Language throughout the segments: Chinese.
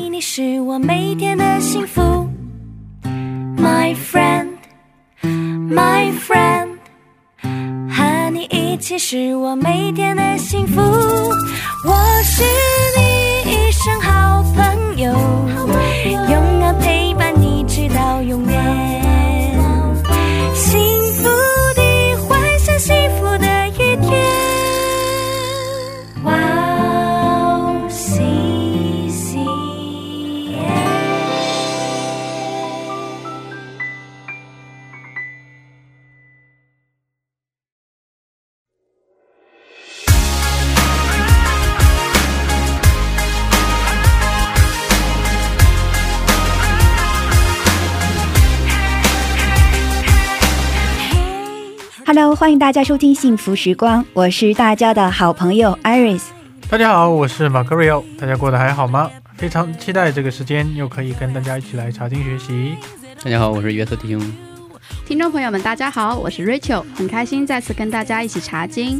你是我每天的幸福 My friend My friend 和你一起是我每天的幸福，我是你一生好朋友，永远陪伴你直到永远，幸福的幻想，幸福的一天，哇哦西西耶。 Hello， 欢迎大家收听幸福时光，我是大家的好朋友 Iris。 大家好，我是马克瑞欧，大家过得还好吗？非常期待这个时间又可以跟大家一起来查经学习。 大家好，我是约瑟弟兄。 听众朋友们大家好，我是 Rachel， 很开心再次跟大家一起查经。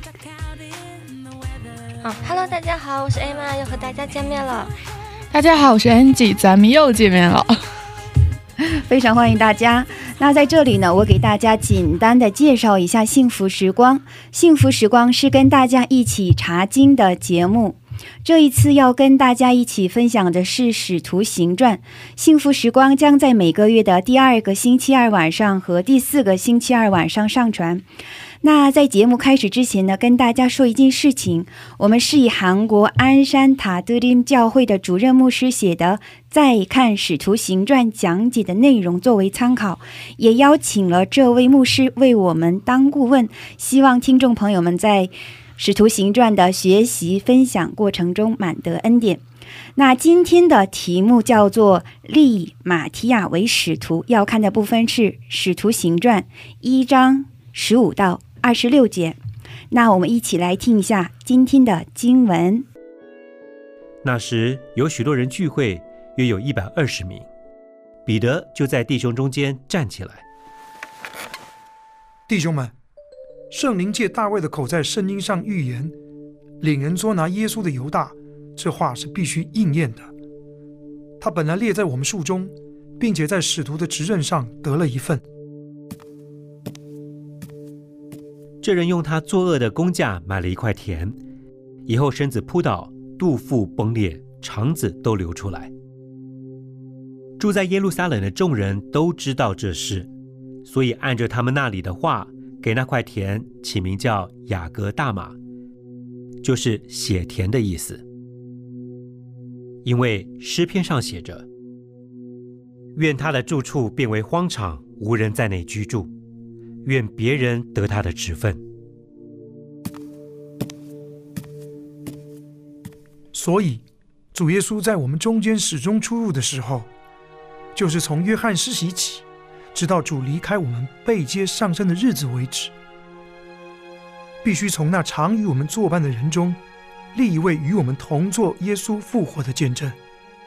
Hello， 大家好，我是 Emma， 又和大家见面了。 大家好，我是 Angie， 咱们又见面了。 非常欢迎大家。那在这里呢，我给大家简单的介绍一下幸福时光。幸福时光是跟大家一起查经的节目，这一次要跟大家一起分享的是《使徒行传》。幸福时光将在每个月的第2个星期二晚上和第4个星期二晚上上传。那在节目开始之前呢，跟大家说一件事情，我们是以韩国鞍山塔德林教会的主任牧师写的再看使徒行传讲解的内容作为参考，也邀请了这位牧师为我们当顾问，希望听众朋友们在使徒行传的学习分享过程中满得恩典。那今天的题目叫做立马提亚为使徒，要看的部分是使徒行传1章15到26节。那我们一起来听一下今天的经文。 那时有许多人聚会，约有120名。彼得就在弟兄中间站起来， 弟兄们，圣灵借大卫的口在圣经上预言，领人捉拿耶稣的犹大，这话是必须应验的。他本来列在我们数中，并且在使徒的职任上得了一份。 这人用他作恶的工价买了一块田，以后身子扑倒，肚腹崩裂，肠子都流出来。住在耶路撒冷的众人都知道这事，所以按着他们那里的话，给那块田起名叫雅各大马，就是血田的意思。因为诗篇上写着，愿他的住处变为荒场，无人在内居住，愿别人得他的职分。 所以主耶稣在我们中间始终出入的时候，就是从约翰施洗起，直到主离开我们被接上升的日子为止，必须从那常与我们作伴的人中立一位与我们同作耶稣复活的见证。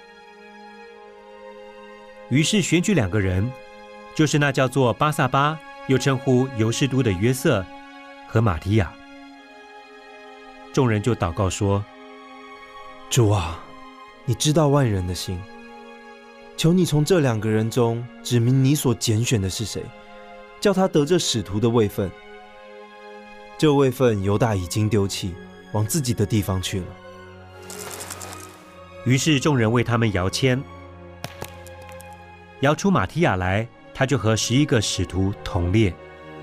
于是选举2个人，就是那叫做巴撒巴，又称呼犹士都的约瑟和马提亚。众人就祷告说， 主啊，你知道万人的心，求你从这2个人中指明你所拣选的是谁，叫他得这使徒的位分。这位分犹大已经丢弃，往自己的地方去了。 于是众人为他们摇签，摇出马提亚来，他就和11个使徒同列。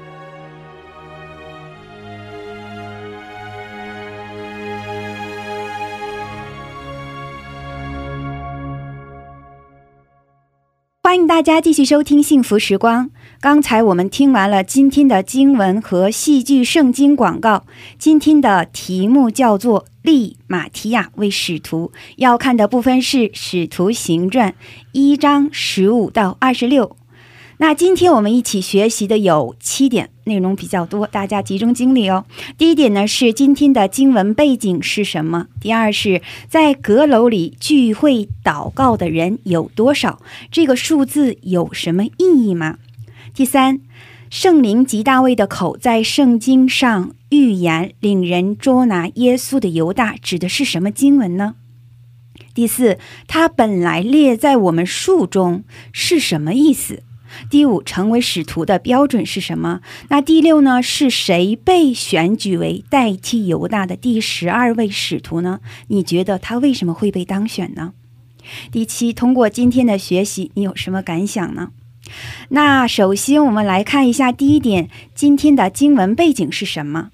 欢迎大家继续收听幸福时光。刚才我们听完了今天的经文和戏剧圣经广告。今天的题目叫做立马提亚为使徒，要看的部分是使徒行传1章15到26。那今天我们一起学习的有7点，内容比较多，大家集中精力哦。第一点呢是今天的经文背景是什么？第二是在阁楼里聚会祷告的人有多少？这个数字有什么意义吗？第三，圣灵及大卫的口在圣经上预言领人捉拿耶稣的犹大指的是什么经文呢？ 第四，他本来列在我们数中是什么意思？第五，成为使徒的标准是什么？那第六呢，是谁被选举为代替犹大的第12位使徒呢？你觉得他为什么会被当选呢？第七，通过今天的学习，你有什么感想呢？那首先我们来看一下第一点，今天的经文背景是什么？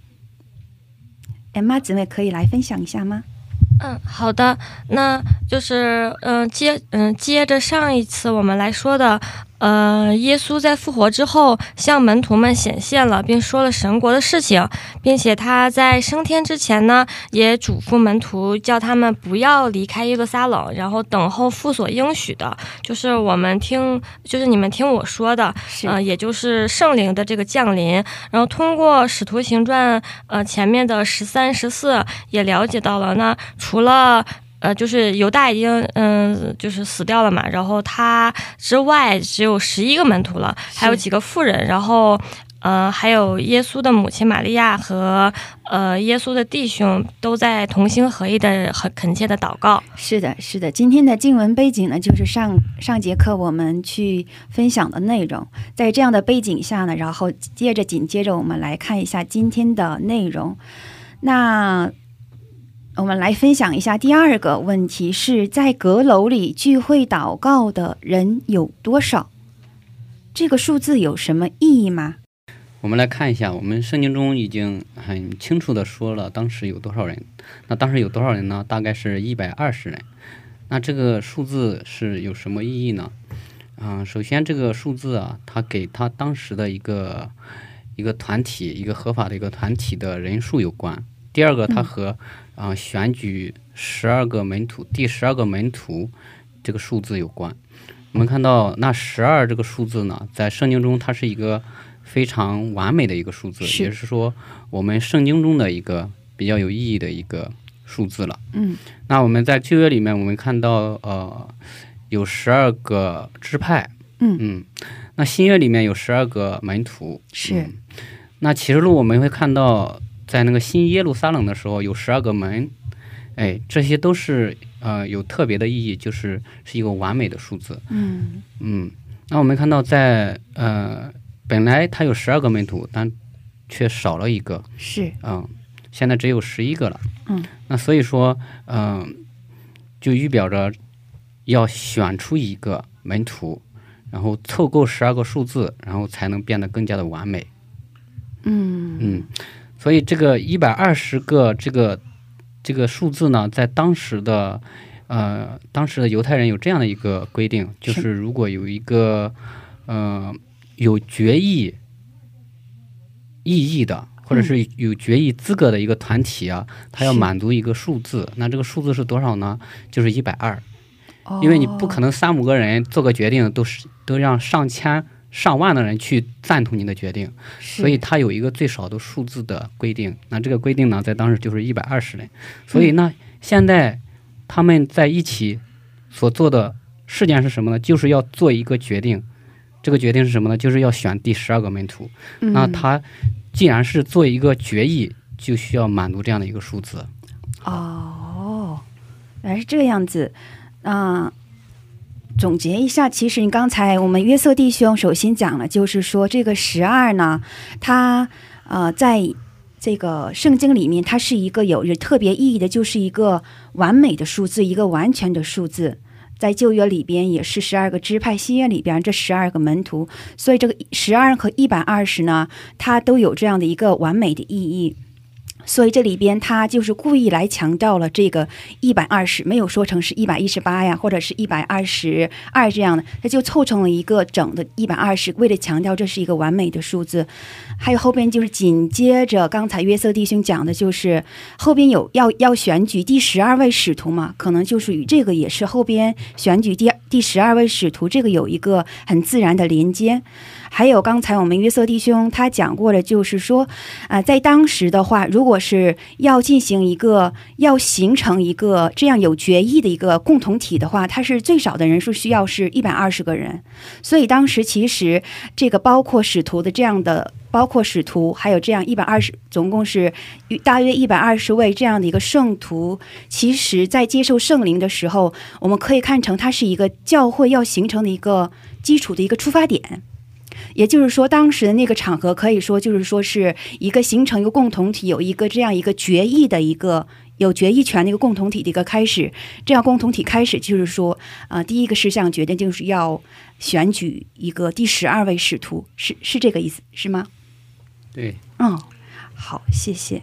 Emma 姊妹可以来分享一下吗？ 好的，那就是接着上一次我们来说的，耶稣在复活之后向门徒们显现了，并说了神国的事情，并且他在升天之前呢，也嘱咐门徒叫他们不要离开耶路撒冷，然后等候父所应许的，就是你们听我说的，也就是圣灵的这个降临。然后通过使徒行传前面的13、14也了解到了，那除了就是犹大已经就是死掉了嘛，然后他之外只有11个门徒了，还有几个妇人，然后还有耶稣的母亲玛利亚和耶稣的弟兄都在同心合意的很恳切的祷告。 是的，是的，今天的经文背景呢，就是上节课我们去分享的内容。在这样的背景下呢，然后紧接着我们来看一下今天的内容。那我们来分享一下第二个问题，是在阁楼里聚会祷告的人有多少？这个数字有什么意义吗？ 我们来看一下，我们圣经中已经很清楚的说了当时有多少人。那当时有多少人呢？大概是120人。那这个数字是有什么意义呢？首先这个数字啊，它给他当时的一个团体，一个合法的一个团体的人数有关。第二个，它和选举12个门徒，第12个门徒这个数字有关。我们看到那12这个数字呢，在圣经中它是一个非常完美的一个数字，也是说我们圣经中的一个比较有意义的一个数字了。那我们在旧约里面，我们看到有12个支派，那新约里面有12个门徒，是。那启示录我们会看到，在那个新耶路撒冷的时候有12个门，这些都是有特别的意义，是一个完美的数字。那我们看到在本来他有12个门徒，但却少了一个，是现在只有11个了。那所以说就预表着要选出一个门徒，然后凑够12个数字，然后才能变得更加的完美。所以这个120个这个数字呢，在当时的犹太人有这样的一个规定，就是如果有一个有决议意义的，或者是有决议资格的一个团体啊，它要满足一个数字。那这个数字是多少呢？就是120。因为你不可能3-5个人做个决定都让上千上万的人去赞同你的决定，所以它有一个最少的数字的规定。那这个规定呢，在当时就是120人。所以呢，现在他们在一起所做的事件是什么呢？就是要做一个决定。这个决定是什么呢？就是要选第12个门徒。那他既然是做一个决议，就需要满足这样的一个数字。 原来是这个样子。总结一下，其实你刚才我们约瑟弟兄首先讲了，就是说这个12呢，它在这个圣经里面，它是一个有着特别意义的，就是一个完美的数字，一个完全的数字。在旧约里边也是12个支派，新约里边这12个门徒，所以这个12和120呢，它都有这样的一个完美的意义。所以这里边他就是故意来强调了这个120，没有说成是118呀，或者是122这样的，他就凑成了一个整的120，为了强调这是一个完美的数字。还有后边就是紧接着刚才约瑟弟兄讲的，就是后边有要选举第12位使徒嘛，可能就是与这个也是后边选举第12位使徒这个有一个很自然的连接。 还有刚才我们约瑟弟兄他讲过了，就是说在当时的话，如果是要进行一个要形成一个这样有决议的一个共同体的话，它是最少的人数需要是120个人。所以当时其实这个包括使徒的这样的，包括使徒还有这样120，总共是大约120位这样的一个圣徒，其实在接受圣灵的时候，我们可以看成它是一个教会要形成的一个基础的一个出发点。也就是说当时的那个场合可以说就是说是一个形成一个共同体，有一个这样一个决议的一个有决议权的一个共同体的一个开始。这样共同体开始就是说第一个事项决定就是要选举一个第12位使徒，是这个意思是吗？ 对， 好，谢谢。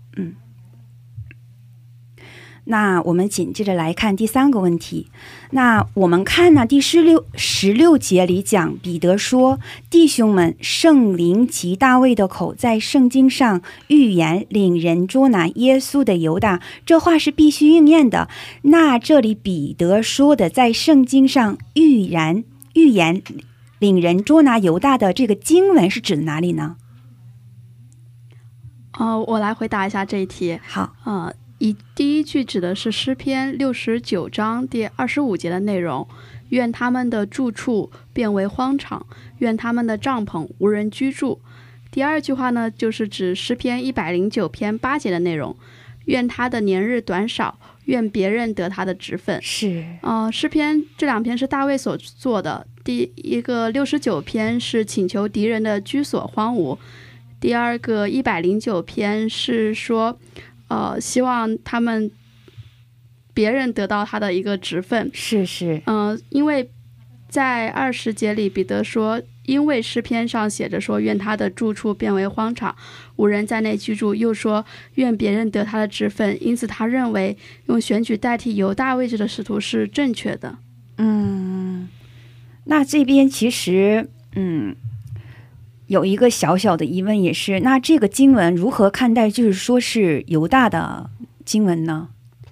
那我们紧接着来看第3个问题。那我们看呢，第16节里讲，彼得说：“弟兄们，圣灵及大卫的口在圣经上预言领人捉拿耶稣的犹大，这话是必须应验的。”那这里彼得说的在圣经上预言领人捉拿犹大的这个经文是指的哪里呢？ 我来回答一下这一题。 好， 第一句指的是诗篇69章第25节的内容，愿他们的住处变为荒场，愿他们的帐篷无人居住。第二句话呢，就是指诗篇109篇8节的内容，愿他的年日短少，愿别人得他的职分。 是诗篇这2篇是大卫所做的，第一个69篇是请求敌人的居所荒芜，第二个109篇是说希望他们别人得到他的一个职分。 是因为在20节里彼得说，因为诗篇上写着说愿他的住处变为荒场，无人在内居住，又说愿别人得他的职分，因此他认为用选举代替犹大位置的使徒是正确的。 那这边其实有一个小小的疑问，也是那这个经文如何看待，就是说是犹大的经文呢？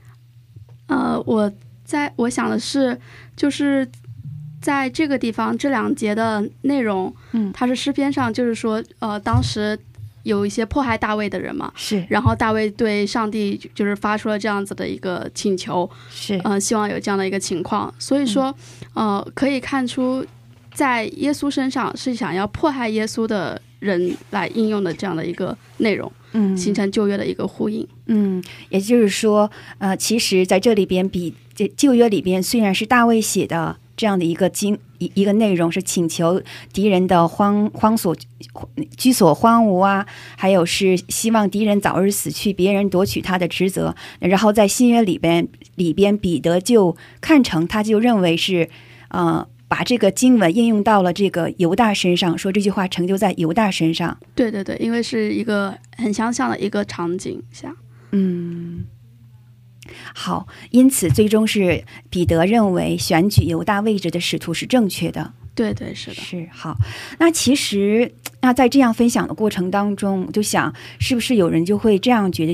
我想的是，就是在这个地方这2节的内容，它是诗篇上就是说当时有一些迫害大卫的人嘛， 是， 然后大卫对上帝就是发出了这样子的一个请求， 是希望有这样的一个情况，所以说可以看出在耶稣身上是想要迫害耶稣的人来应用的这样的一个内容，形成旧约的一个呼应。 也就是说其实在这里边旧约里边虽然是大卫写的这样的一个内容，是请求敌人的居所荒芜啊，还有是希望敌人早日死去，别人夺取他的职责。然后在新约里边彼得就看成，他就认为是把这个经文应用到了这个犹大身上，说这句话成就在犹大身上。 对，因为是一个很相像的一个场景下。 好，因此最终是彼得认为选举犹大位置的使徒是正确的。 对，是的。 是，好。那其实在这样分享的过程当中，我就想是不是有人就会这样觉得，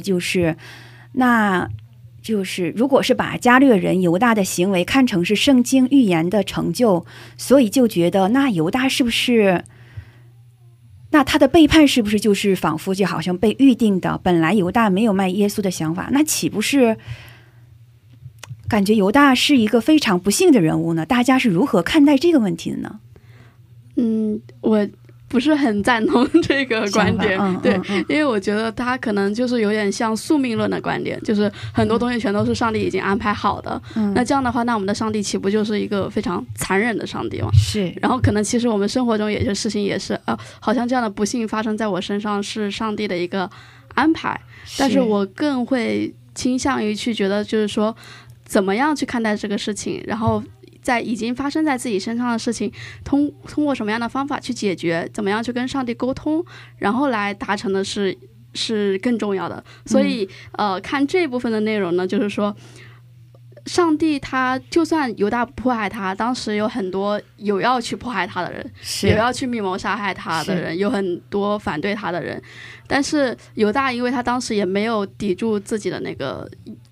就是如果是把加略人犹大的行为看成是圣经预言的成就，所以就觉得那犹大是不是，那他的背叛是不是就是仿佛就好像被预定的，本来犹大没有卖耶稣的想法，那岂不是感觉犹大是一个非常不幸的人物呢？大家是如何看待这个问题的呢？ 我不是很赞同这个观点，对，因为我觉得他可能就是有点像宿命论的观点，就是很多东西全都是上帝已经安排好的。那这样的话，那我们的上帝岂不就是一个非常残忍的上帝吗？ 是。 然后可能其实我们生活中有些事情也是好像这样的不幸发生在我身上是上帝的一个安排，但是我更会倾向于去觉得就是说怎么样去看待这个事情，然后在已经发生在自己身上的事情通过什么样的方法去解决，怎么样去跟上帝沟通，然后来达成的是更重要的。所以看这部分的内容呢，就是说上帝他就算犹大不迫害他，当时有很多有要去迫害他的人，有要去密谋杀害他的人，有很多反对他的人，但是犹大因为他当时也没有抵住自己的那个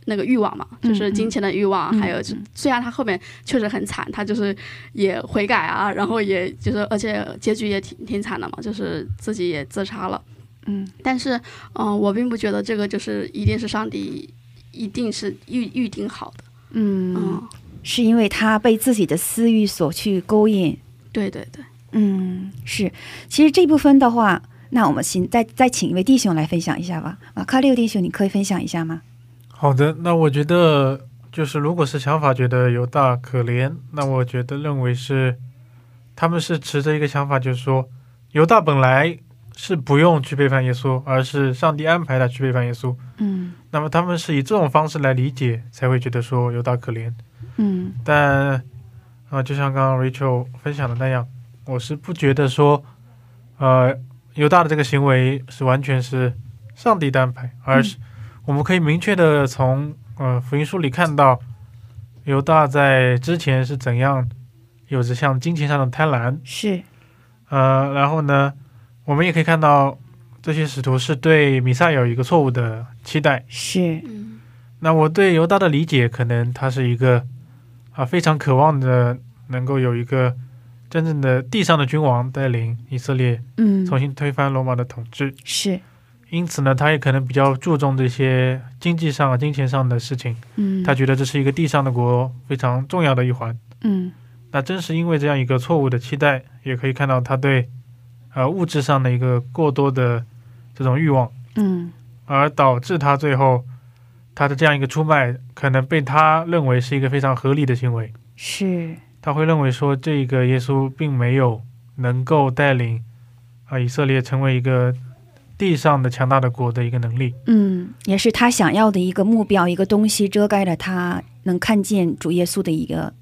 那个欲望嘛，就是金钱的欲望，还有虽然他后面确实很惨，他就是也悔改啊，然后也就是而且结局也挺惨的嘛，就是自己也自杀了。但是我并不觉得这个就是一定是上帝一定是预定好的。 是因为他被自己的私欲所去勾引。 对对对， 是。其实这部分的话，那我们再请一位弟兄来分享一下吧。马卡六弟兄，你可以分享一下吗？ 好的，那我觉得就是如果是想法觉得犹大可怜，那我觉得认为是他们是持着一个想法，就是说犹大本来是不用去背叛耶稣，而是上帝安排他去背叛耶稣。那么他们是以这种方式来理解，才会觉得说犹大可怜。但就像刚刚 Rachel 分享的那样，我是不觉得说犹大的这个行为是完全是上帝的安排，而是我们可以明确的从福音书里看到犹大在之前是怎样有着像金钱上的贪婪。 是。 然后呢，我们也可以看到这些使徒是对弥赛亚有一个错误的期待。 是。 那我对犹大的理解，可能他是一个非常渴望的能够有一个真正的地上的君王带领以色列重新推翻罗马的统治。 是。 因此呢，他也可能比较注重这些经济上金钱上的事情。他觉得这是一个地上的国非常重要的一环。那正是因为这样一个错误的期待，也可以看到他对物质上的一个过多的这种欲望，而导致他最后他的这样一个出卖可能被他认为是一个非常合理的行为。 是。 他会认为说这个耶稣并没有能够带领以色列成为一个地上的强大的国的一个能力。 也是他想要的一个目标，一个东西遮盖了他能看见主耶稣的一个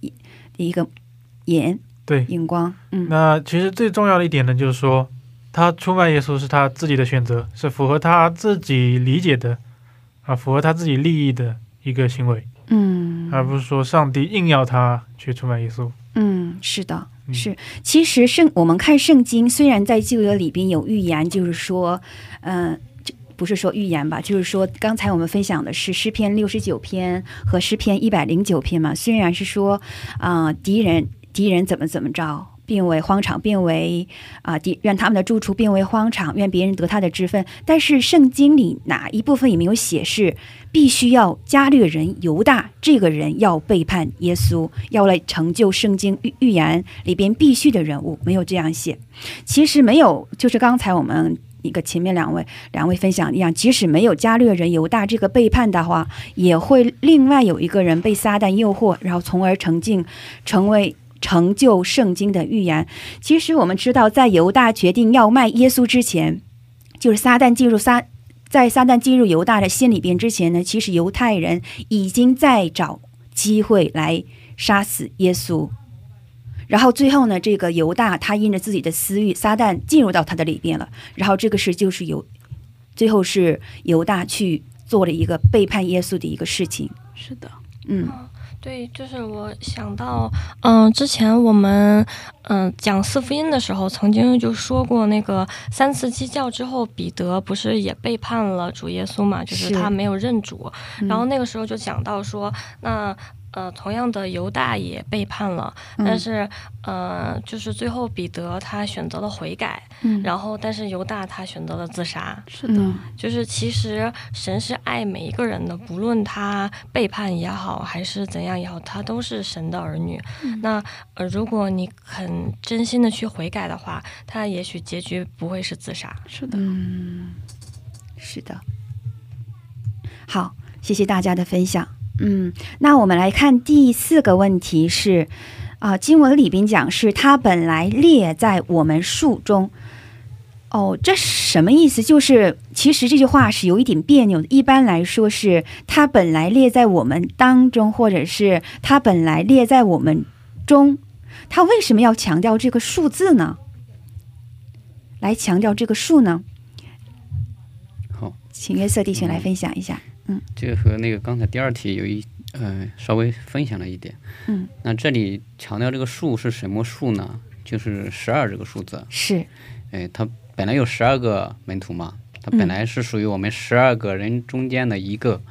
眼光。 那其实最重要的一点呢，就是说他出卖耶稣是他自己的选择，是符合他自己理解的符合他自己利益的一个行为，而不是说上帝硬要他去出卖耶稣。 是的。是。其实我们看圣经，虽然在旧约里边有预言，就是说不是说预言吧，就是说刚才我们分享的是诗篇69篇和诗篇109篇嘛，虽然是说敌人怎么着，变为荒场，变为愿他们的住处变为荒场，愿别人得他的职分，但是圣经里哪一部分也没有写是必须要加略人犹大这个人要背叛耶稣，要来成就圣经预言里边必须的人物，没有这样写。其实没有，就是刚才我们一个前面两位分享一样，即使没有加略人犹大这个背叛的话，也会另外有一个人被撒旦诱惑，然后从而成就圣经的预言。其实我们知道，在犹大决定要卖耶稣之前，就是撒旦进入犹大的心里边之前呢，其实犹太人已经在找机会来杀死耶稣。然后最后呢，这个犹大他因着自己的私欲，撒旦进入到他的里边了，然后这个事就是最后是犹大去做了一个背叛耶稣的一个事情。 是的。 对，就是我想到之前我们讲四福音的时候曾经就说过，那个3次鸡叫之后，彼得不是也背叛了主耶稣嘛，就是他没有认主。然后那个时候就讲到说，那同样的犹大也背叛了，但是就是最后彼得他选择了悔改，然后但是犹大他选择了自杀。 是的。 就是其实神是爱每一个人的，不论他背叛也好还是怎样也好，他都是神的儿女。那如果你很真心的去悔改的话，他也许结局不会是自杀。 是的。 是的。好，谢谢大家的分享。那我们来看第4个问题是经文里边讲是他本来列在我们数中。这什么意思？就是其实这句话是有一点别扭的。一般来说是他本来列在我们当中，或者是他本来列在我们中。他为什么要强调这个数字呢？来强调这个数呢？ 好， 请约瑟弟兄来分享一下。 这个和那个刚才第2题有稍微分享了一点。那这里强调这个数是什么数呢？就是12这个数字。 是。 它本来有12个门徒嘛，它本来是属于我们12个人中间的一个。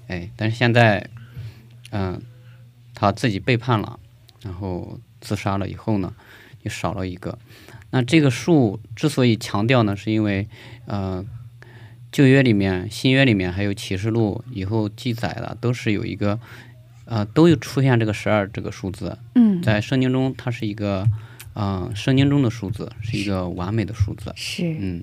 哎，但是现在，他自己背叛了，然后自杀了以后呢，就少了一个。那这个数之所以强调呢，是因为旧约里面、新约里面还有启示录以后记载的，都是有一个都有出现这个12这个数字。在圣经中它是一个圣经中的数字，是一个完美的数字。 是。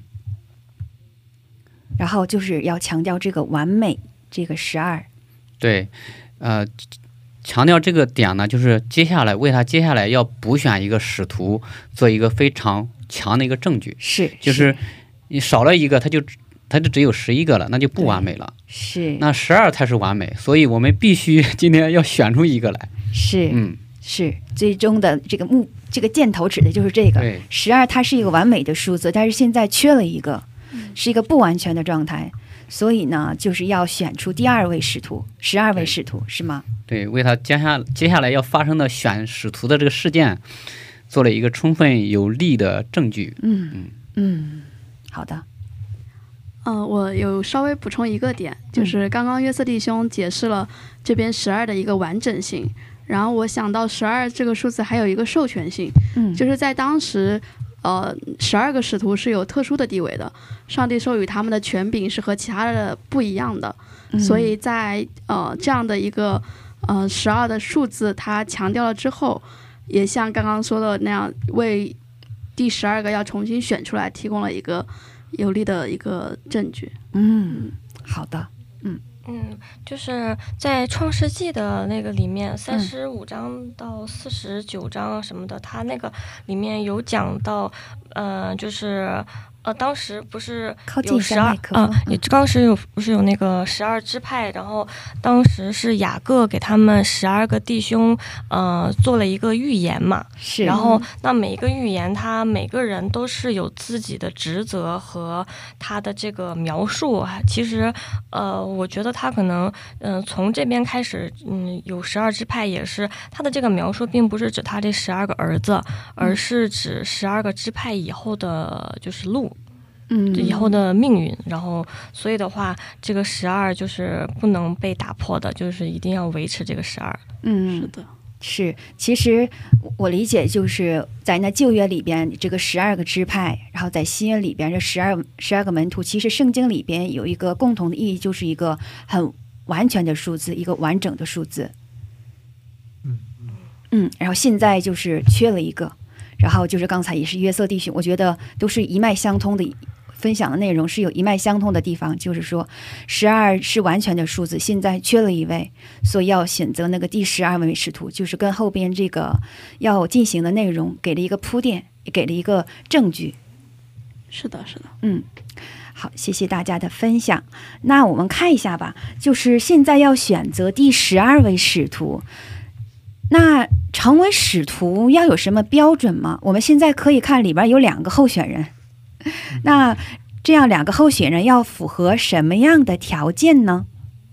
然后就是要强调这个完美，这个12。对， 强调这个点呢，就是接下来要补选一个使徒，做一个非常强的一个证据。就是你少了一个，他就只有11个了，那就不完美了。 是， 那12才是完美，所以我们必须今天要选出一个来。 是最终的这个箭头指的就是这个12，它是一个完美的数字，但是现在缺了一个，是一个不完全的状态，所以呢，就是要选出第2位使徒，12位使徒，是吗？ 对，为他接下来要发生的选使徒的这个事件，做了一个充分有力的证据。 好的。 我有稍微补充一个点，就是刚刚约瑟弟兄解释了这边12的一个完整性，然后我想到12这个数字还有一个授权性，就是在当时12个使徒是有特殊的地位的，上帝授予他们的权柄是和其他的不一样的，所以在这样的一个12的数字它强调了之后，也像刚刚说的那样，为第12个要重新选出来提供了一个有力的一个证据。 好的。 就是在创世纪的那个里面35章到49章什么的，它那个里面有讲到就是当时不是有当时不是有那个12支派，然后当时是雅各给他们12个弟兄做了一个预言嘛，然后那每一个预言他每个人都是有自己的职责和他的这个描述。其实我觉得他可能从这边开始有12支派，也是他的这个描述并不是指他这12个儿子，而是指12个支派以后的就是路，以后的命运。然后所以的话，这个12就是不能被打破的，就是一定要维持这个12。 是的。 是，其实我理解就是在那旧约里边这个12个支派，然后在新约里边这12个门徒，其实圣经里边有一个共同的意义，就是一个很完全的数字，一个完整的数字。然后现在就是缺了一个，然后就是刚才也是约瑟弟兄，我觉得都是一脉相通的，分享的内容是有一脉相通的地方，就是说12是完全的数字，现在缺了一位，所以要选择那个第12位使徒，就是跟后边这个要进行的内容给了一个铺垫，也给了一个证据。 是的。 好，谢谢大家的分享。那我们看一下吧，就是现在要选择第12位使徒，那成为使徒要有什么标准吗？我们现在可以看里边有2个候选人，那这样2个候选人要符合什么样的条件呢？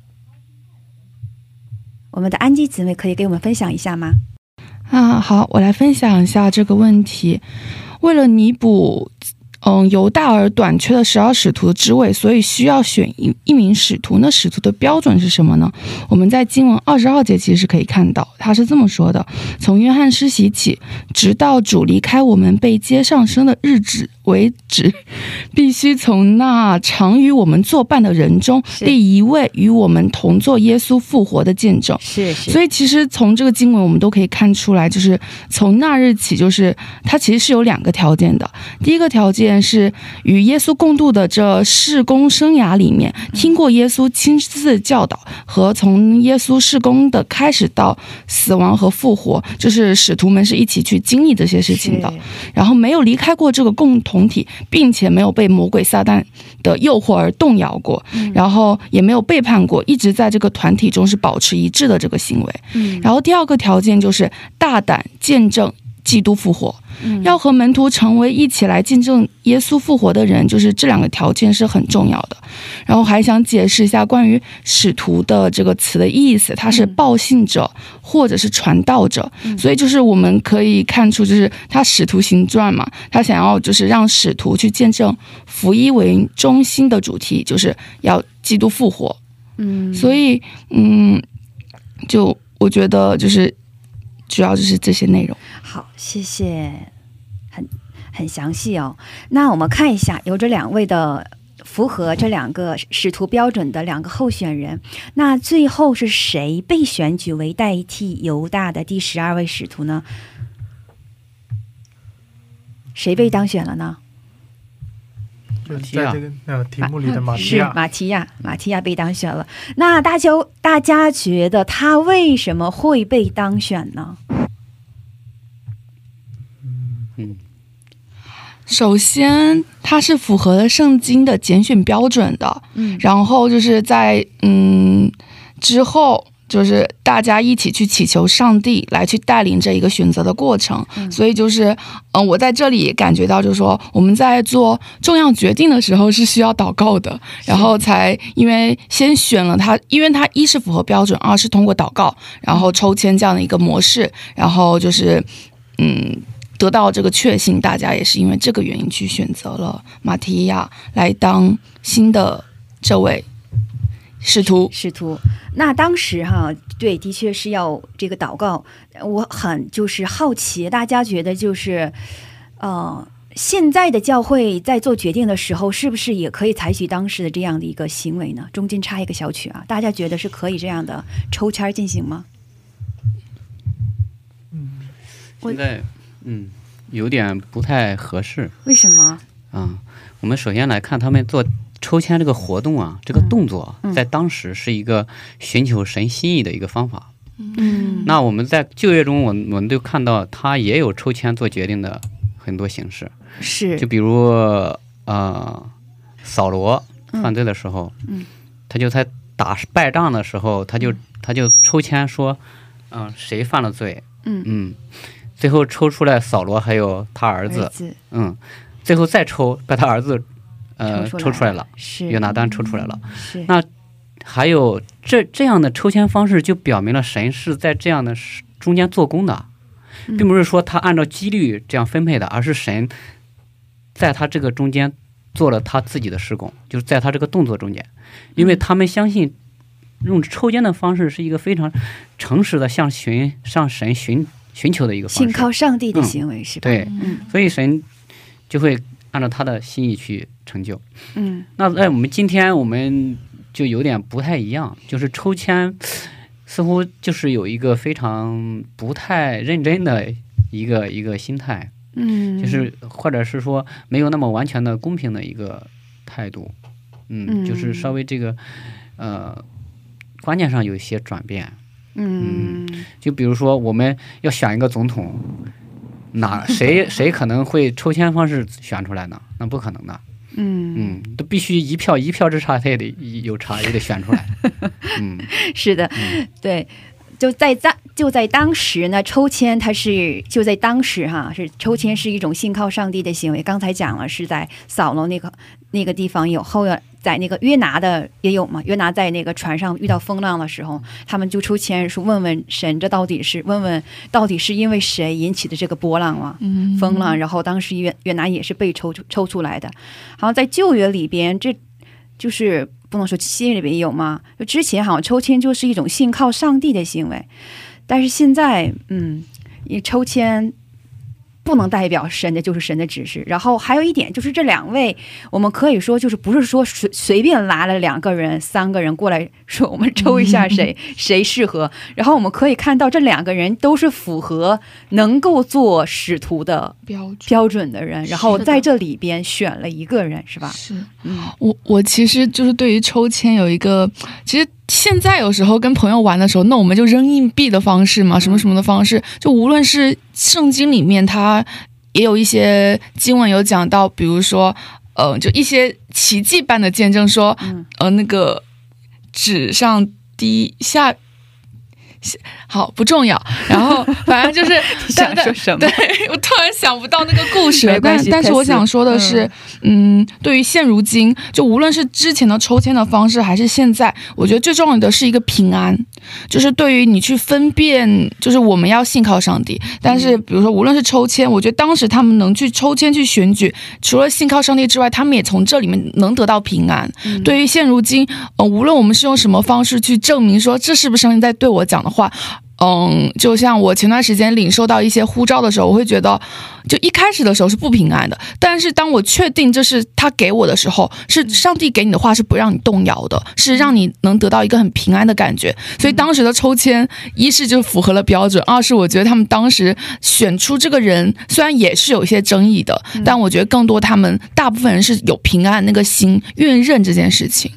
我们的安基姊妹可以给我们分享一下吗？ 好，我来分享一下这个问题。为了弥补犹大而短缺的12使徒的职位，所以需要选一名使徒。那使徒的标准是什么呢？我们在经文22节其实可以看到，他是这么说的：从约翰施洗起，直到主离开我们被接上升的日子为止，必须从那常与我们作伴的人中第一位与我们同作耶稣复活的见证。所以其实从这个经文我们都可以看出来，就是从那日起，就是它其实是有2个条件的。第一个条件是与耶稣共度的这事工生涯里面，听过耶稣亲自教导，和从耶稣事工的开始到死亡和复活，就是使徒们是一起去经历这些事情的，然后没有离开过这个共同体，并且没有被魔鬼撒旦的诱惑而动摇过，然后也没有背叛过，一直在这个团体中是保持一致的这个行为。然后第2个条件就是大胆见证基督复活，要和门徒成为一起来见证耶稣复活的人，就是这2个条件是很重要的。然后还想解释一下关于使徒的这个词的意思，它是报信者或者是传道者，所以就是我们可以看出，就是他使徒行传嘛，他想要就是让使徒去见证福音为中心的主题，就是要基督复活。 所以就我觉得就是主要就是这些内容。 好，谢谢，很详细哦。那我们看一下，有这两位的符合这两个使徒标准的两个候选人，那最后是谁被选举为代替犹大的第12位使徒呢？谁被当选了呢？ 就是在这个题目里的马提是亚。 马提亚被当选了。那大家觉得他为什么会被当选呢？ 首先它是符合了圣经的拣选标准的，然后就是在之后就是大家一起去祈求上帝来去带领这一个选择的过程，所以就是我在这里感觉到就是说我们在做重要决定的时候是需要祷告的，然后才因为先选了他，因为他一是符合标准，二是通过祷告然后抽签这样的一个模式，然后就是得到这个确信，大家也是因为这个原因去选择了马提亚来当新的这位使徒。 那当时对，的确是要这个祷告。我很就是好奇，大家觉得就是现在的教会在做决定的时候，是不是也可以采取当时的这样的一个行为呢？中间插一个小曲啊，大家觉得是可以这样的抽签进行吗？ 现在有点不太合适。 为什么？ 我们首先来看他们做抽签这个活动啊，这个动作在当时是一个寻求神心意的一个方法。那我们在旧约中，我们都看到他也有抽签做决定的很多形式。 是， 就比如扫罗犯罪的时候，他就在打败仗的时候，他就抽签说，谁犯了罪，最后抽出来扫罗还有他儿子，最后再抽把他儿子抽出来了，约拿单抽出来了。那还有这样的抽签方式，就表明了神是在这样的中间做工的，并不是说他按照几率这样分配的，而是神在他这个中间做了他自己的施工，就是在他这个动作中间，因为他们相信用抽签的方式是一个非常诚实的向神寻求的一个方式， 信靠上帝的行为，是吧？ 对，所以神就会按照他的心意去成就。那在我们今天我们就有点不太一样，就是抽签似乎就是有一个非常不太认真的一个心态，就是或者是说没有那么完全的公平的一个态度，就是稍微这个观念上有一些转变。就比如说我们要选一个总统，谁可能会抽签方式选出来呢？那不可能的。都必须一票之差，他也得有差，也得选出来。 是的，对，就在当时呢，抽签它是就在当时是抽签是一种信靠上帝的行为。刚才讲了是在扫罗那个地方有，后来在那个约拿的也有嘛。约拿在那个船上遇到风浪的时候，他们就抽签说问问神，这到底是因为谁引起的这个波浪嘛，风浪。然后当时约拿也是被抽出来的。好像在旧约里边，这就是不能说新约里边有吗？就之前好像抽签就是一种信靠上帝的行为，但是现在你抽签不能代表神的，就是神的指示。然后还有一点就是这两位，我们可以说就是不是说随便拉了2个人3个人过来说我们抽一下谁适合。然后我们可以看到这2个人都是符合能够做使徒的标准的人，然后在这里边选了1个人，是吧？ 是。我其实就是对于抽签有一个，其实现在有时候跟朋友玩的时候，那我们就扔硬币的方式嘛，什么什么的方式，就无论是圣经里面它也有一些经文有讲到，比如说就一些奇迹般的见证说，那个纸上滴下好不重要。然后反正就是想说什么？ 对，我突然想不到那个故事， 没关系。 但是我想说的是，对于现如今，就无论是之前的抽签的方式，还是现在，我觉得最重要的是一个平安，就是对于你去分辨，就是我们要信靠上帝。但是比如说，无论是抽签，我觉得当时他们能去抽签去选举，除了信靠上帝之外，他们也从这里面能得到平安。对于现如今，无论我们是用什么方式去证明说这是不是上帝在对我讲的话，就像我前段时间领受到一些呼召的时候，我会觉得，就一开始的时候是不平安的，但是当我确定这是他给我的时候，是上帝给你的话是不让你动摇的，是让你能得到一个很平安的感觉。所以当时的抽签，一是就符合了标准，二是我觉得他们当时选出这个人，虽然也是有一些争议的，但我觉得更多他们大部分人是有平安那个心，愿意认这件事情。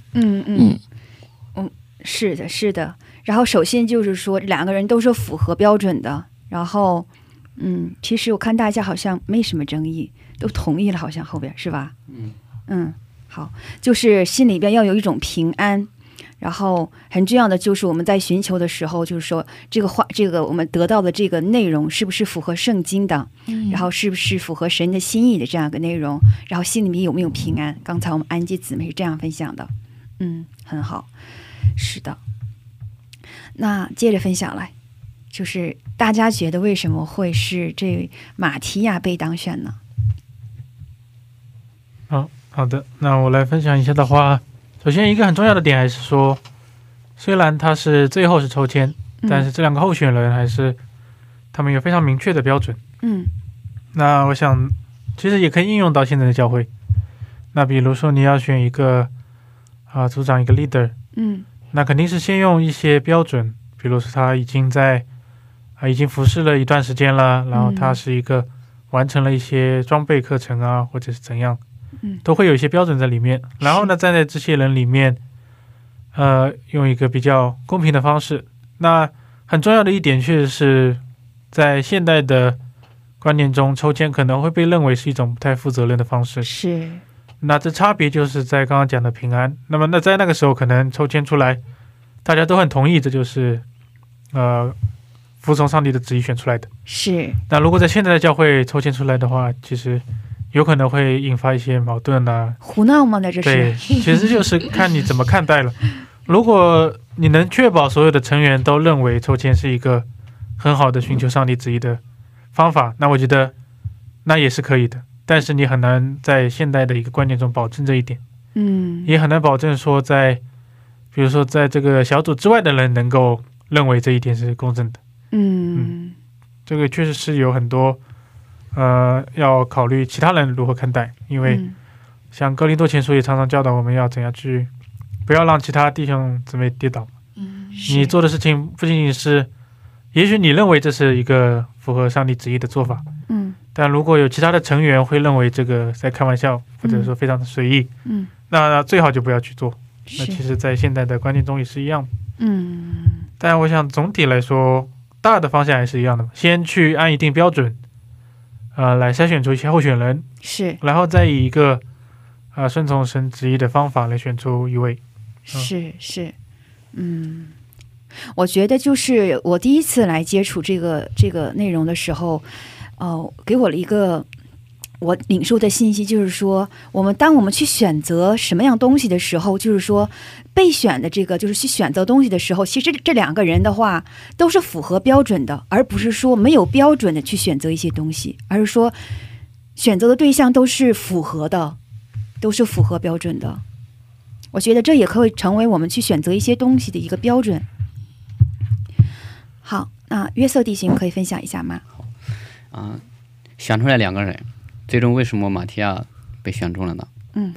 是的，是的。然后首先就是说两个人都是符合标准的，然后其实我看大家好像没什么争议，都同意了，好像后边是吧？好，就是心里边要有一种平安。然后很重要的就是我们在寻求的时候，就是说这个我们得到的这个内容是不是符合圣经的，然后是不是符合神的心意的这样一个内容，然后心里面有没有平安。刚才我们安吉姊妹是这样分享的，很好，是的。那接着分享来，就是大家觉得为什么会是这马提亚被当选呢？ 好的，那我来分享一下的话，首先一个很重要的点还是说，虽然他是最后是抽签，但是这两个候选人还是他们有非常明确的标准。那我想其实也可以应用到现在的教会。那比如说你要选一个组长，一个 leader，那肯定是先用一些标准，比如说他已经服侍了一段时间了，然后他是一个完成了一些装备课程啊，或者是怎样，都会有一些标准在里面。然后呢，站在这些人里面，用一个比较公平的方式。那很重要的一点确实是在现代的观念中，抽签可能会被认为是一种不太负责任的方式。 是。 那这差别就是在刚刚讲的平安。那在那个时候可能抽签出来大家都很同意，这就是服从上帝的旨意选出来的。 是。那如果在现在的教会抽签出来的话，其实有可能会引发一些矛盾啊， 胡闹吗？那这是对，其实就是看你怎么看待了。如果你能确保所有的成员都认为抽签是一个很好的寻求上帝旨意的方法，那我觉得那也是可以的。但是你很难在现代的一个观念中保证这一点，也很难保证说比如说在这个小组之外的人能够认为这一点是公正的。这个确实是有很多要考虑其他人如何看待，因为像哥林多前书也常常教导我们要怎样去不要让其他弟兄姊妹跌倒。你做的事情不仅仅是也许你认为这是一个符合上帝旨意的做法，但如果有其他的成员会认为这个在开玩笑，或者说非常的随意，那最好就不要去做。那其实在现代的观念中也是一样的。但我想总体来说大的方向还是一样的，先去按一定标准来筛选出一些候选人， 是， 然后再以一个顺从神旨意的方法来选出一位。 是。我觉得就是我第一次来接触这个内容的时候，给我了一个我领受的信息，就是说当我们去选择什么样东西的时候，就是说备选的这个就是去选择东西的时候，其实这两个人的话都是符合标准的，而不是说没有标准的去选择一些东西，而是说选择的对象都是符合的，都是符合标准的。我觉得这也可以成为我们去选择一些东西的一个标准。好，那约瑟弟兄可以分享一下吗？ 选出来两个人，最终为什么马提亚被选中了呢？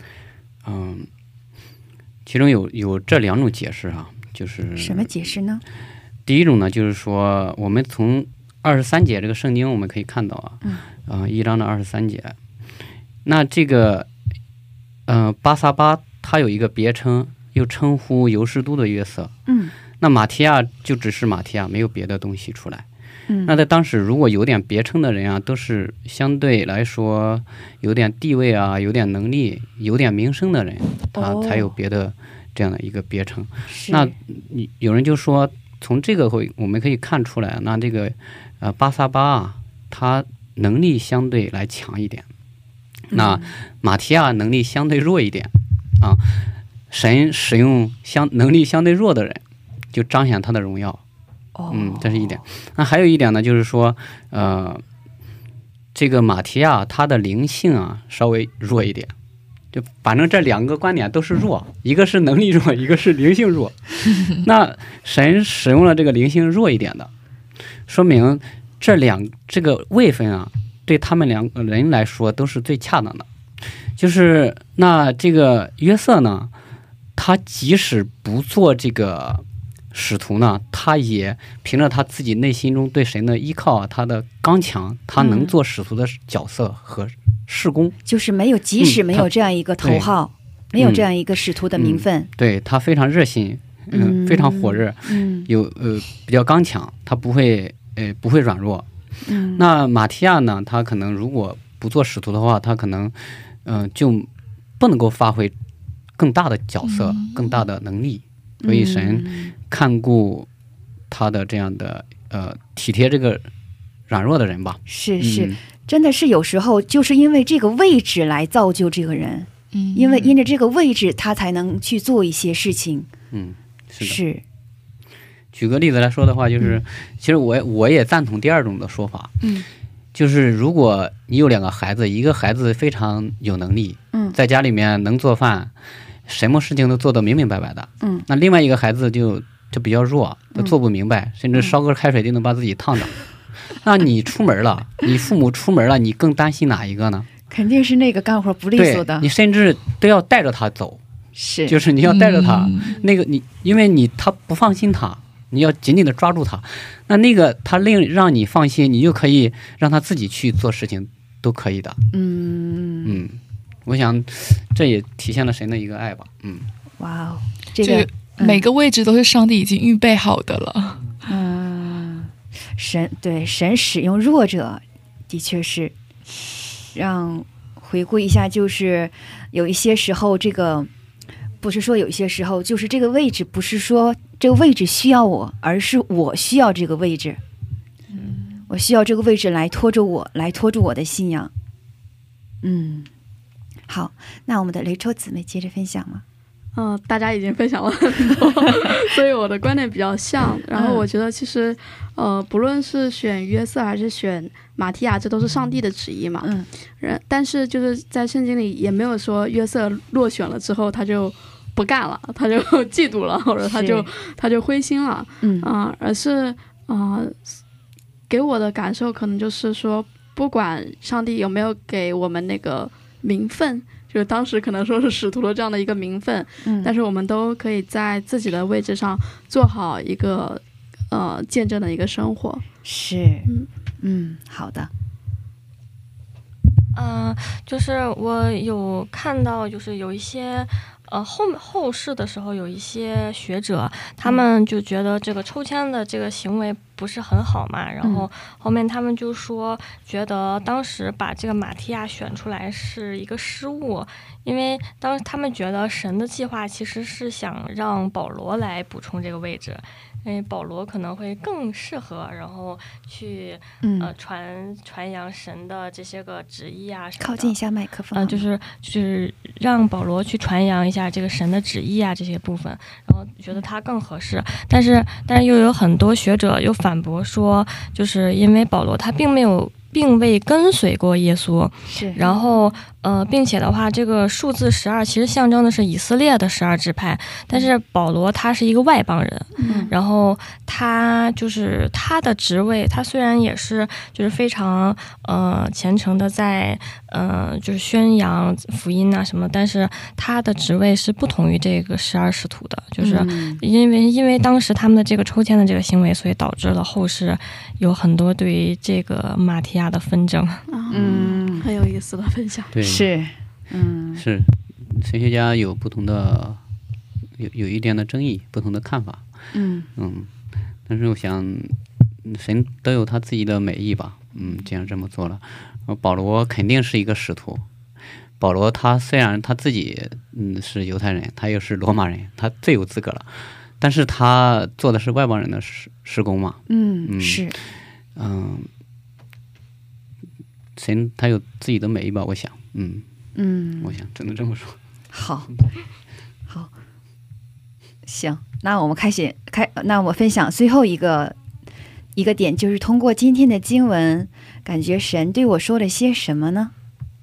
其中有这两种解释啊，就是什么解释呢？ 第一种呢，就是说我们从23节这个圣经我们可以看到1章的23节，那这个巴撒巴他有一个别称，又称呼犹士都的约瑟。那马提亚就只是马提亚，没有别的东西出来。那在当时如果有点别称的人啊，都是相对来说有点地位啊，有点能力，有点名声的人，他才有别的这样的一个别称。那有人就说从这个我们可以看出来，那这个巴撒巴啊，他能力相对来强一点，那马提亚能力相对弱一点啊。神使用能力相对弱的人，就彰显他的荣耀。这是一点。那还有一点呢，就是说这个马提亚他的灵性啊稍微弱一点。就反正这两个观点都是弱，一个是能力弱，一个是灵性弱。那神使用了这个灵性弱一点的，说明这个位分啊，对他们两个人来说都是最恰当的。就是那这个约瑟呢，他即使不做这个使徒呢，他也凭着他自己内心中对神的依靠，他的刚强，他能做使徒的角色和事工， 就是即使没有这样一个头号，没有这样一个使徒的名分， 对，他非常热心，非常火热，有比较刚强，他不会软弱。那马提亚呢，他可能如果不做使徒的话，他可能就不能够发挥更大的角色，更大的能力。所以神看顾他的这样的体贴这个软弱的人吧。 是，真的是有时候就是因为这个位置来造就这个人，因着这个位置他才能去做一些事情。是的。是。 举个例子来说的话，就是其实我也赞同第二种的说法。就是如果你有两个孩子，一个孩子非常有能力，在家里面能做饭，什么事情都做得明明白白的，那另外一个孩子就比较弱，他做不明白，甚至烧个开水就能把自己烫着。那你出门了，你父母出门了，你更担心哪一个呢？ 肯定是那个干活不利索的。 你甚至都要带着他走，就是你要带着他，那个因为他不放心他，你要紧紧的抓住他。那个他让你放心，你就可以让他自己去做事情，都可以的。我想这也体现了神的一个爱吧。 哇哦，这个每个位置都是上帝已经预备好的了。 神使用弱者，的确是让回顾一下，就是有一些时候这个不是说有一些时候就是这个位置不是说这个位置需要我，而是我需要这个位置。我需要这个位置来拖住我的信仰。好，那我们的雷抽姊妹接着分享吗？ 大家已经分享了很多，所以我的观点比较像。然后我觉得其实不论是选约瑟还是选马提亚，这都是上帝的旨意嘛。但是就是在圣经里也没有说约瑟落选了之后他就不干了，他就嫉妒了，或者他就灰心了。而是给我的感受可能就是说，不管上帝有没有给我们那个名分，就是当时可能说是使徒的这样的一个名分，但是我们都可以在自己的位置上做好一个见证的一个生活。 是，好的。 就是我有看到，就是有一些后世的时候，有一些学者，他们就觉得这个抽签的这个行为不是很好嘛，然后后面他们就说，觉得当时把这个马提亚选出来是一个失误，因为当时他们觉得神的计划其实是想让保罗来补充这个位置。因为保罗可能会更适合，然后去传扬神的这些个旨意啊什么的。 靠近一下麦克风。 就是让保罗去传扬一下这个神的旨意啊这些部分，然后觉得他更合适。但是又有很多学者又反驳说，就是因为保罗他并未跟随过耶稣，然后并且的话，这个数字12其实象征的是以色列的12支派，但是保罗他是一个外邦人，然后他就是他的职位，他虽然也是就是非常虔诚的在就是宣扬福音啊什么，但是他的职位是不同于这个12使徒的，就是因为当时他们的这个抽签的这个行为，所以导致了后世有很多对于这个马提亚的纷争。 很有意思的分享。 对， 是神学家有不同的有一点的争议，不同的看法。但是我想神都有他自己的美意吧。既然这么做了，保罗肯定是一个使徒。保罗他虽然他自己是犹太人，他又是罗马人，他最有资格了。 但是他做的是外邦人的施工嘛， 是， 神他有自己的美意吧，我想，我想只能这么说。 好，行，那我们那我分享最后一个点，就是通过今天的经文，感觉神对我说了些什么呢？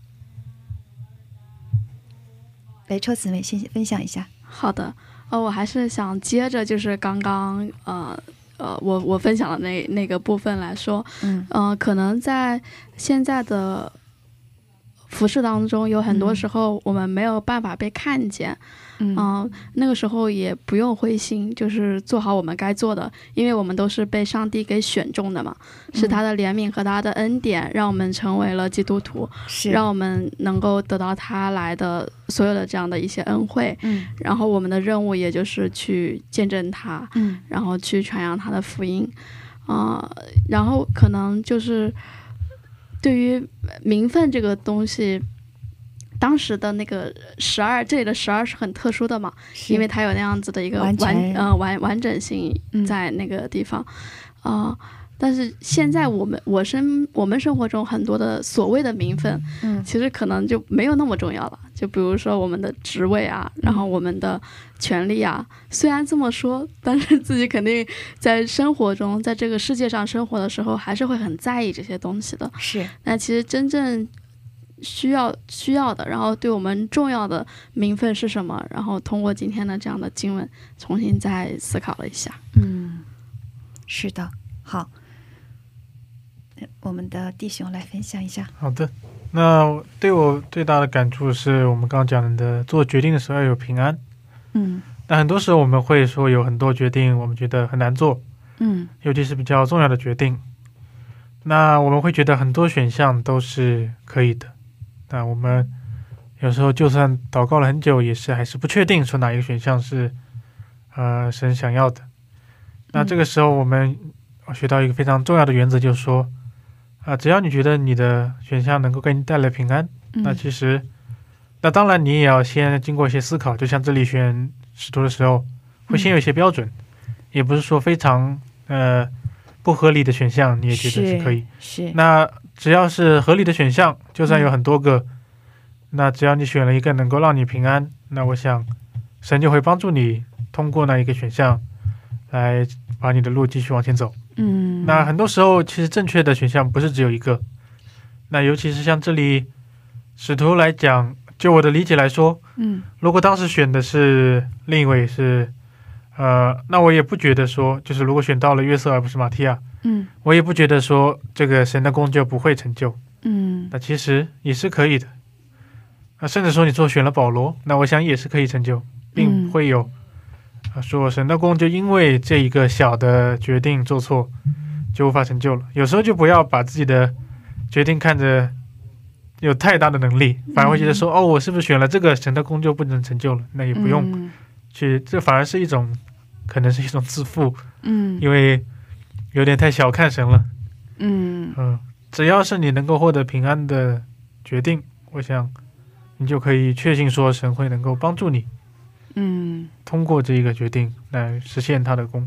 来，臭姊妹先分享一下。 好的，我还是想接着就是刚刚我分享的那个部分来说，可能在现在的服事当中，有很多时候我们没有办法被看见，那个时候也不用灰心，就是做好我们该做的，因为我们都是被上帝给选中的嘛，是他的怜悯和他的恩典让我们成为了基督徒，让我们能够得到他来的所有的这样的一些恩惠，然后我们的任务也就是去见证他，然后去传扬他的福音，然后可能就是对于名分这个东西，当时的那个12，这里的12是很特殊的嘛，因为它有那样子的一个完整性在那个地方，但是现在我们生活中很多的所谓的名分，其实可能就没有那么重要了。就比如说我们的职位啊，然后我们的权利啊，虽然这么说，但是自己肯定在生活中，在这个世界上生活的时候，还是会很在意这些东西的。 是， 那其实真正需要的，然后对我们重要的名分是什么？然后通过今天的这样的经文，重新再思考了一下。 是的，好。我们的弟兄来分享一下。 好的，那对我最大的感触是我们刚刚讲的，做决定的时候要有平安。那很多时候我们会说有很多决定我们觉得很难做，尤其是比较重要的决定，那我们会觉得很多选项都是可以的，那我们有时候就算祷告了很久，也是还是不确定说哪一个选项是神想要的。那这个时候我们学到一个非常重要的原则，就是说只要你觉得你的选项能够给你带来平安，那其实那当然你也要先经过一些思考，就像这里选使徒的时候会先有一些标准，也不是说非常不合理的选项你也觉得是可以，那只要是合理的选项，就算有很多个，那只要你选了一个能够让你平安，那我想神就会帮助你通过那一个选项来把你的路继续往前走。那很多时候其实正确的选项不是只有一个，那尤其是像这里使徒来讲，就我的理解来说，如果当时选的是另一位是那我也不觉得说，就是如果选到了约瑟而不是马提亚，我也不觉得说这个神的工就不会成就，那其实也是可以的，甚至说你选了保罗，那我想也是可以成就，并不会有说神的工就因为这一个小的决定做错就无法成就了。有时候就不要把自己的决定看着有太大的能力，反而会觉得说我是不是选了这个神的工就不能成就了，那也不用去，这反而是一种可能是一种自负，因为有点太小看神了。只要是你能够获得平安的决定，我想你就可以确信说神会能够帮助你通过这一个决定来实现他的功。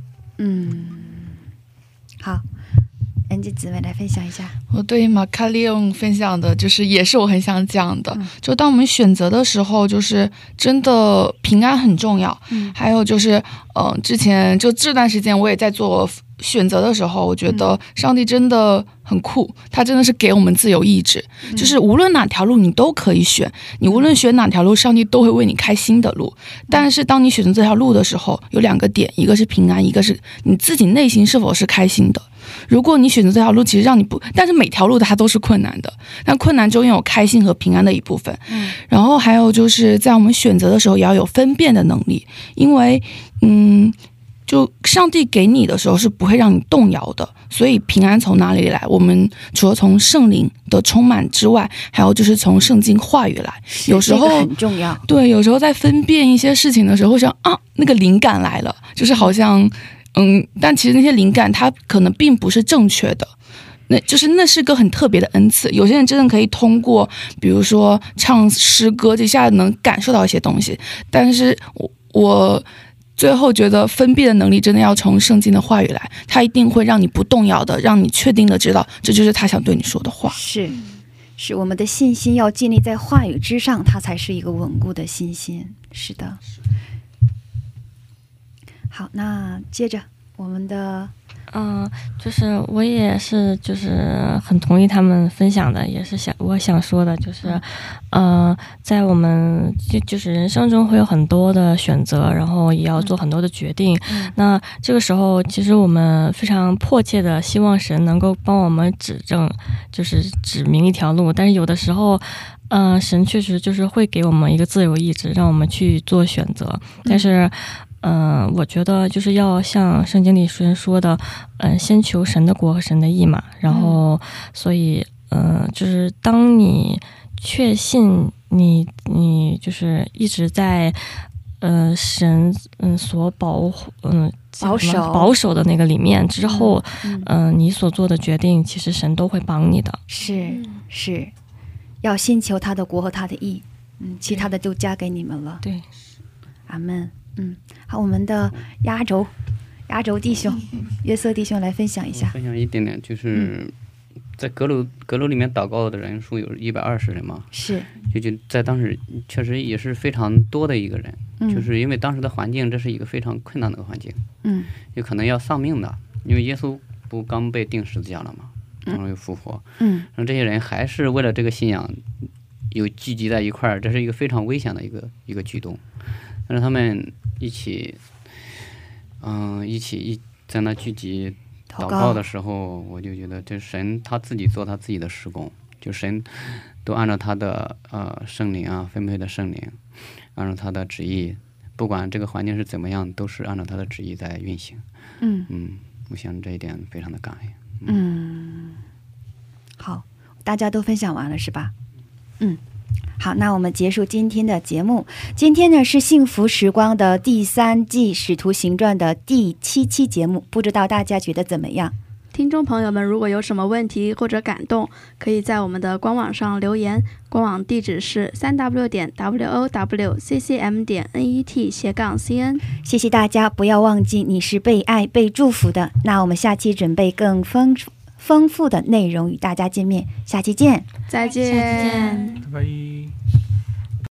好，Angie姊妹来分享一下。 我对马卡利翁分享的就是也是我很想讲的，就当我们选择的时候，就是真的平安很重要。还有就是之前就这段时间我也在做选择的时候，我觉得上帝真的很酷，他真的是给我们自由意志，就是无论哪条路你都可以选，你无论选哪条路，上帝都会为你开新的路。但是当你选择这条路的时候，有两个点，一个是平安，一个是你自己内心是否是开心的。如果你选择这条路其实让你不，但是每条路它都是困难的，但困难中也有开心和平安的一部分。然后还有就是在我们选择的时候也要有分辨的能力，因为就上帝给你的时候是不会让你动摇的，所以平安从哪里来？我们除了从圣灵的充满之外，还有就是从圣经话语来。有时候、 这个很重要。 对，有时候在分辨一些事情的时候，想那个灵感来了，就是好像但其实那些灵感它可能并不是正确的。那是个很特别的恩赐，有些人真的可以通过比如说唱诗歌这下能感受到一些东西，但是我最后觉得分辨的能力真的要从圣经的话语来，他一定会让你不动摇的，让你确定的知道这就是他想对你说的话。 是我们的信心要建立在话语之上，它才是一个稳固的信心。是的。好，那接着我们的就是我也是就是很同意他们分享的，也是我想说的就是在我们就是人生中会有很多的选择，然后也要做很多的决定，那这个时候其实我们非常迫切的希望神能够帮我们就是指明一条路，但是有的时候神确实就是会给我们一个自由意志，让我们去做选择，但是我觉得就是要像圣经里说的先求神的国和神的义嘛，然后所以就是当你确信你就是一直在神所保守的那个里面之后，你所做的决定其实神都会帮你的。 是要先求他的国和他的义，其他的就加给你们了。 对， 阿们。好，我们的压轴弟兄约瑟弟兄来分享一下。 分享一点点，就是在阁楼里面祷告的人数有120人嘛， 是就在当时确实也是非常多的一个人，就是因为当时的环境这是一个非常困难的环境，有可能要丧命的，因为耶稣不刚被钉十字架了嘛，然后又复活，然后这些人还是为了这个信仰有聚集在一块儿，这是一个非常危险的一个举动，但是他们一起在那聚集祷告的时候，我就觉得这神他自己做他自己的事工，就神都按照他的圣灵分配的圣灵，按照他的旨意，不管这个环境是怎么样，都是按照他的旨意在运行。我想这一点非常的感恩。 好，大家都分享完了是吧？好，那我们结束今天的节目。今天呢是幸福时光的第3季使徒行传的第7期节目，不知道大家觉得怎么样？ 听众朋友们，如果有什么问题或者感动，可以在我们的官网上留言，官网地址是www.ccm.net/cn。 谢谢大家，不要忘记你是被爱被祝福的。那我们下期准备更丰富的内容与大家见面，下期见， 再见， 拜拜。